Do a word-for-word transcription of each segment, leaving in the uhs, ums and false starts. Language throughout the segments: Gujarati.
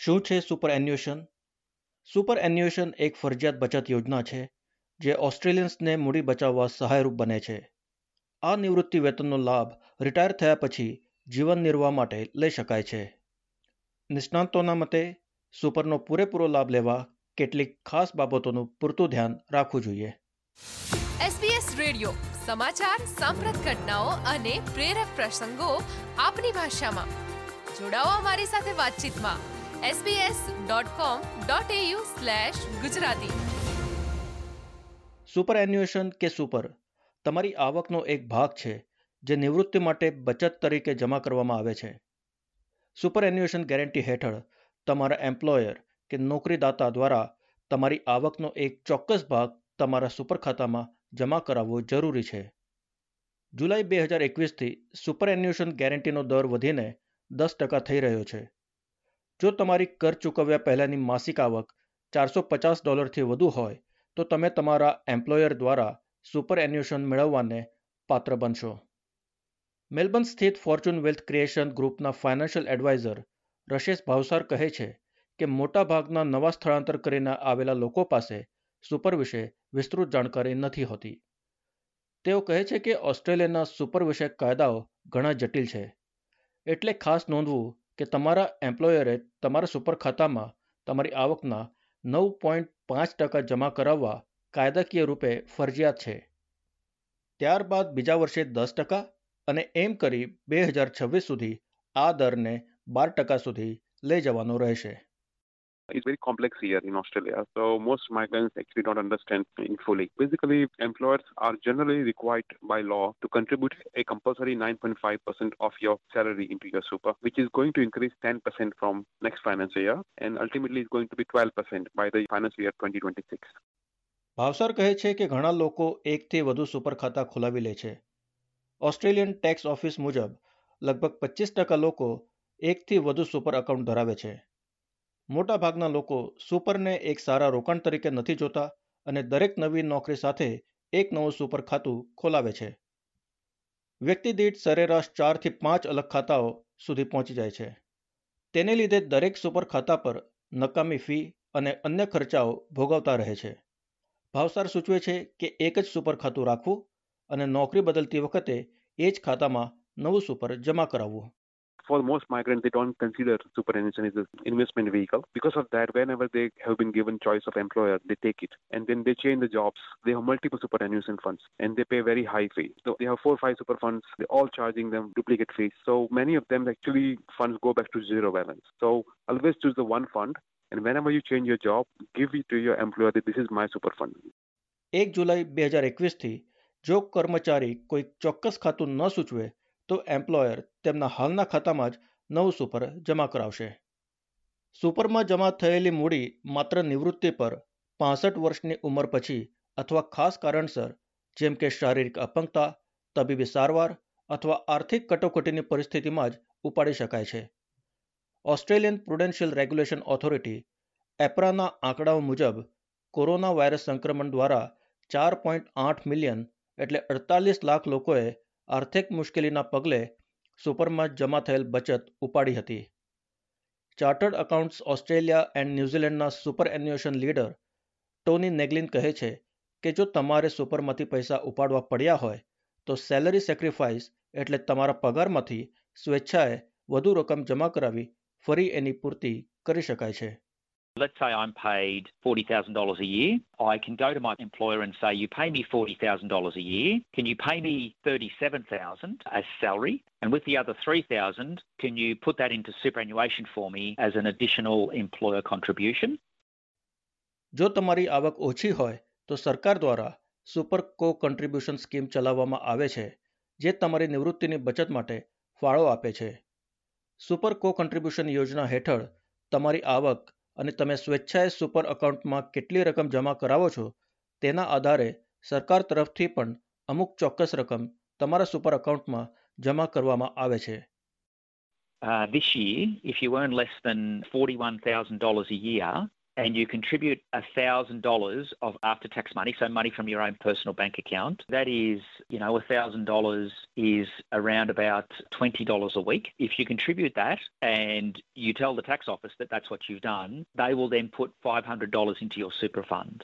શું છે સુપર એન્યુએશન? સુપર એન્યુએશન એક ફરજિયાત બચત યોજના છે જે ઓસ્ટ્રેલિયન્સને મૂડી બચાવવા સહાયરૂપ બને છે. આ નિવૃત્તિ વેતનનો લાભ રિટાયર થયા પછી જીવન નિર્વાહ માટે લઈ શકાય છે. નિષ્ણાતોના મતે સુપરનો પૂરેપૂરો લાભ લેવા કેટલીક ખાસ બાબતોનું પૂરતું ધ્યાન રાખવું જોઈએ. એસબીએસ રેડિયો સમાચાર, સાંપ્રત ઘટનાઓ અને પ્રેરક પ્રસંગો આપની ભાષામાં. જોડાઓ અમારી સાથે વાતચીતમાં SBS dot com dot AU slash Gujarati. Superannuation કે સુપર તમારી આવકનો એક ભાગ છે જે નિવૃત્તિ માટે બચત તરીકે જમા કરવામાં આવે છે. સુપર એન્યુએશન ગેરંટી હેઠળ તમારા એમ્પ્લોયર કે નોકરીદાતા દ્વારા તમારી આવકનો એક ચોક્કસ ભાગ તમારા સુપર ખાતામાં જમા કરાવવો જરૂરી છે. જુલાઈ બે હજાર એકવીસથી સુપર એન્યુએશન ગેરંટીનો દર વધીને દસ ટકા થઈ રહ્યો છે. જો તમારી કર ચૂકવ્યા પહેલાંની માસિક આવક ચારસો પચાસ ડોલરથી વધુ હોય તો તમે તમારા એમ્પ્લોયર દ્વારા સુપર એન્યુએશન મેળવવાને પાત્ર બનશો. મેલબર્ન સ્થિત ફોર્ચ્યુન વેલ્થ ક્રિએશન ગ્રુપના ફાઇનાન્શિયલ એડવાઇઝર રશેશ ભાવસાર કહે છે કે મોટાભાગના નવા સ્થળાંતર કરીને આવેલા લોકો પાસે સુપર વિશે વિસ્તૃત જાણકારી નથી હોતી. તેઓ કહે છે કે ઓસ્ટ્રેલિયાના સુપર વિષયક કાયદાઓ ઘણા જટિલ છે, એટલે ખાસ નોંધવું કે તમારા એમ્પ્લોયરે તમારા સુપર ખાતામાં તમારી આવકના નવ પોઈન્ટ પાંચ ટકા જમા કરાવવા કાયદાકીય રૂપે ફરજિયાત છે. ત્યારબાદ બીજા વર્ષે દસ ટકા અને એમ કરી બે હજાર છવ્વીસ સુધી આ દરને બાર ટકા સુધી લઈ જવાનો રહેશે. It's very complex here in Australia, so most migrants actually don't understand it fully. Basically, employers are generally required by law to contribute a compulsory nine point five percent of your salary into your super, which is going to increase ten percent from next financial year, and ultimately is going to be twelve percent by the financial year twenty twenty-six. Bhavsar કહે છે કે ઘણા લોકો એકથી વધુ સુપર ખાતા ખોલાવી લે છે. ઓસ્ટ્રેલિયન ટેક્સ ઓફિસ મુજબ લગભગ પચીસ ટકા લોકો એકથી વધુ સુપર એકાઉન્ટ ધરાવે છે. મોટાભાગના લોકો સુપરને એક સારા રોકાણ તરીકે નથી જોતા અને દરેક નવી નોકરી સાથે એક નવું સુપર ખાતું ખોલાવે છે. વ્યક્તિ દીઠ સરેરાશ ચારથી પાંચ અલગ ખાતાઓ સુધી પહોંચી જાય છે. તેને લીધે દરેક સુપર ખાતા પર નકામી ફી અને અન્ય ખર્ચાઓ ભોગવતા રહે છે. ભાવસાર સૂચવે છે કે એક જ સુપર ખાતું રાખવું અને નોકરી બદલતી વખતે એ જ ખાતામાં નવું સુપર જમા કરાવવું. For most migrants, they don't consider superannuation as an investment vehicle. Because of that, whenever they have been given choice of employer, they take it. And then they change the jobs. They have multiple superannuation funds and they pay very high fee. So they have four or five super funds. They're all charging them duplicate fees. So many of them actually funds go back to zero balance. So always choose the one fund. And whenever you change your job, give it to your employer that this is my super fund. એક જુલાઈ બે હજાર એકવીસથી જો કર્મચારી કોઈ ચોક્કસ ખાતું ન સૂચવે તો એમ્પ્લોયર તેમના હાલના ખાતામાં જ નવું સુપર જમા કરાવશે. સુપરમાં જમા થયેલી મૂડી માત્ર નિવૃત્તિ પર પાસઠ વર્ષની ઉંમર પછી અથવા ખાસ કારણસર જેમ કે શારીરિક અપંગતા, તબીબી સારવાર અથવા આર્થિક કટોકટીની પરિસ્થિતિમાં જ ઉપાડી શકાય છે. ઓસ્ટ્રેલિયન પ્રુડેન્શિયલ રેગ્યુલેશન ઓથોરિટી એપ્રાના આંકડાઓ મુજબ કોરોના વાયરસ સંક્રમણ દ્વારા ચાર પોઈન્ટ આઠ મિલિયન એટલે અડતાલીસ લાખ લોકોએ આર્થિક મુશ્કેલીના પગલે સુપરમાં જમા થયેલ બચત ઉપાડી હતી. ચાર્ટર્ડ અકાઉન્ટ્સ ઓસ્ટ્રેલિયા એન્ડ ન્યૂઝીલેન્ડના superannuation leader Tony Negline કહે છે કે જો તમારે સુપરમાંથી પૈસા ઉપાડવા પડ્યા હોય તો સેલરી સેક્રિફાઈસ એટલે તમારા પગારમાંથી સ્વેચ્છાએ વધુ રકમ જમા કરાવી ફરી એની પૂર્તિ કરી શકાય છે. Let's say I'm paid forty thousand dollars a year. I can go to my employer and say, you pay me forty thousand dollars a year. Can you pay me thirty-seven thousand dollars as salary? And with the other three thousand dollars, can you put that into superannuation for me as an additional employer contribution? જો તમારી આવક ઓછી હોય તો સરકાર દ્વારા સુપર કો કન્ટ્રીબ્યુશન સ્કીમ ચલાવવામાં આવે છે જે તમારી નિવૃત્તિની બચત માટે ફાળો આપે છે. સુપર કો કન્ટ્રીબ્યુશન યોજના હેઠળ તમારી આવક અને તમે સ્વેચ્છાએ સુપર એકાઉન્ટમાં કેટલી રકમ જમા કરાવો છો તેના આધારે સરકાર તરફથી પણ અમુક ચોક્કસ રકમ તમારા સુપર એકાઉન્ટમાં જમા કરવામાં આવે છે. Uh, this year, if you earn less than forty-one thousand dollars a year, and you contribute one thousand dollars of after-tax money, so money from your own personal bank account, that is, you know, one thousand dollars is around about twenty dollars a week. If you contribute that and you tell the tax office that that's what you've done, they will then put five hundred dollars into your super fund.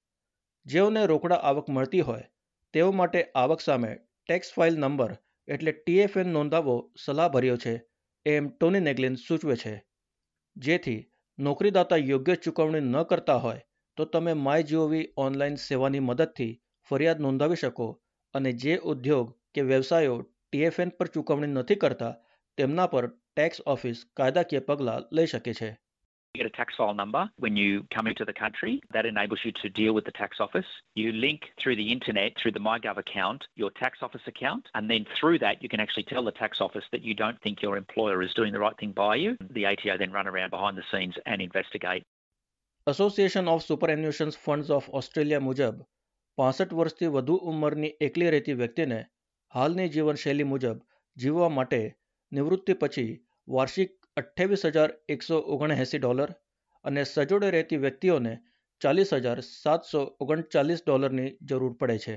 જેઓને રોકડા આવક મળતી હોય તેઓ માટે આવક સામે ટેક્સ ફાઇલ નંબર એટલે ટીએફએન નોંધાવવો સલાહભર્યો છે, એમ ટોની નેગ્લિન સૂચવે છે. જેથી નોકરીદાતા યોગ્ય ચૂકવણી ન કરતા હોય તો તમે માય જીઓવી ઓનલાઈન સેવાની મદદથી ફરિયાદ નોંધાવી શકો અને જે ઉદ્યોગ કે વ્યવસાયો ટીએફએન પર ચૂકવણી નથી કરતા તેમના પર ટેક્સ ઓફિસ કાયદાકીય પગલાં લઈ શકે છે. You get a tax file number when you come into the country. That enables you to deal with the tax office. You link through the internet, through the MyGov account, your tax office account, and then through that you can actually tell the tax office that you don't think your employer is doing the right thing by you. The A T O then run around behind the scenes and investigate. Association of Superannuation Funds of Australia મુજબ પાસઠ વર્ષથી વધુ ઉંમરની એકલી રહેતી વ્યક્તિને હાલની જીવનશૈલી મુજબ જીવવા માટે નિવૃત્તિ પછી વાર્ષિક અઠ્યાવીસ હજાર એકસો ઓગણએંસી ડોલર અને સજોડે રહેતી વ્યક્તિઓને ચાલીસ હજાર સાતસો ઓગણચાલીસ ડોલરની જરૂર પડે છે.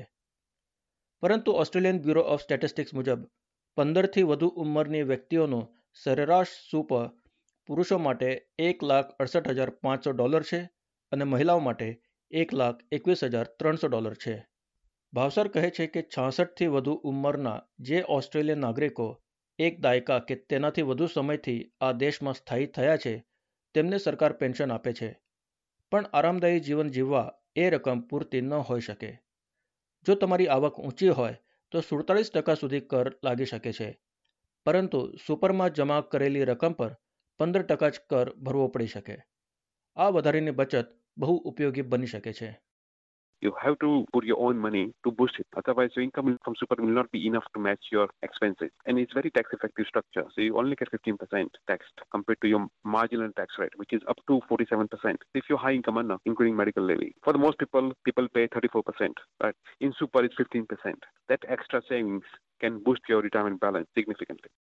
પરંતુ ઓસ્ટ્રેલિયન બ્યુરો ઓફ સ્ટેટિસ્ટિક્સ મુજબ પંદરથી વધુ ઉંમરની વ્યક્તિઓનું સરેરાશ સુપ પુરુષો માટે એક લાખ અડસઠ હજાર પાંચસો ડોલર છે અને મહિલાઓ માટે એક લાખ એકવીસ હજાર ત્રણસો ડોલર છે. ભાવસર કહે છે કે છાસઠથી વધુ ઉંમરના જે ઓસ્ટ્રેલિયન નાગરિકો એક દાયકા કે તેનાથી વધુ સમયથી આ દેશમાં સ્થાયી થયા છે તેમને સરકાર પેન્શન આપે છે, પણ આરામદાયી જીવન જીવવા એ રકમ પૂરતી ન હોઈ શકે. જો તમારી આવક ઊંચી હોય તો સુડતાલીસ ટકા સુધી કર લાગી શકે છે, પરંતુ સુપરમાં જમા કરેલી રકમ પર પંદર ટકા જ કર ભરવો પડી શકે. આ વધારાની બચત બહુ ઉપયોગી બની શકે છે. You have to put your own money to boost it. Otherwise, your income from super will not be enough to match your expenses. And it's very tax-effective structure. So you only get fifteen percent taxed compared to your marginal tax rate, which is up to forty-seven percent. If you're high income earner, including medical levy. For the most people, people pay thirty-four percent. But in super, it's fifteen percent. That extra savings can boost your retirement balance significantly.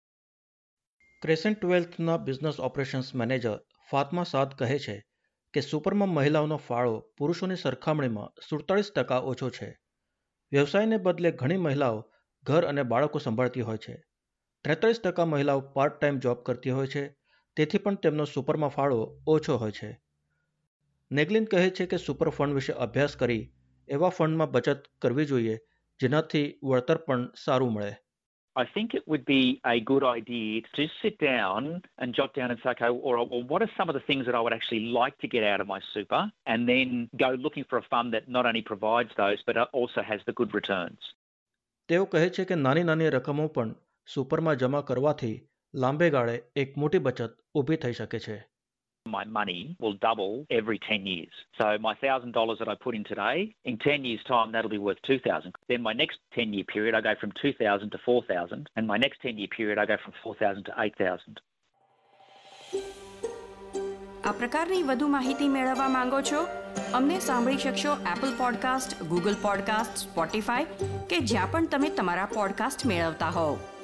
Crescent વેલ્થના business operations manager Fatma Saad કહે છે કે સુપરમાં મહિલાઓનો ફાળો પુરુષોની સરખામણીમાં સુડતાલીસ ટકા ઓછો છે. વ્યવસાયને બદલે ઘણી મહિલાઓ ઘર અને બાળકો સંભાળતી હોય છે. ત્રેતાલીસ ટકા મહિલાઓ પાર્ટ ટાઈમ જોબ કરતી હોય છે, તેથી પણ તેમનો સુપરમાં ફાળો ઓછો હોય છે. નેગ્લિન કહે છે કે સુપર ફંડ વિશે અભ્યાસ કરી એવા ફંડમાં બચત કરવી જોઈએ જેનાથી વળતર પણ સારું મળે. I think it would be a good idea to just sit down and jot down and say, okay, or, or what are some of the things that I would actually like to get out of my super, and then go looking for a fund that not only provides those, but also has the good returns. તેઓ કહે છે કે નાની નાની રકમો પણ સુપરમાં જમા કરવાથી લાંબે ગાળે એક મોટી બચત ઊભી થઈ શકે છે. My money will double every ten years. So my one thousand dollars that I put in today, in ten years' time, that'll be worth two thousand dollars. Then my next ten-year period, I go from two thousand dollars to four thousand dollars. And my next ten-year period, I go from four thousand dollars to eight thousand dollars. આ પ્રકારની વધુ માહિતી મેળવવા માંગો છો? અમને સાંભળી શકશો Apple podcast, Google podcast, Spotify કે જ્યાં પણ તમે તમારા પોડકાસ્ટ મેળવતા હોવ.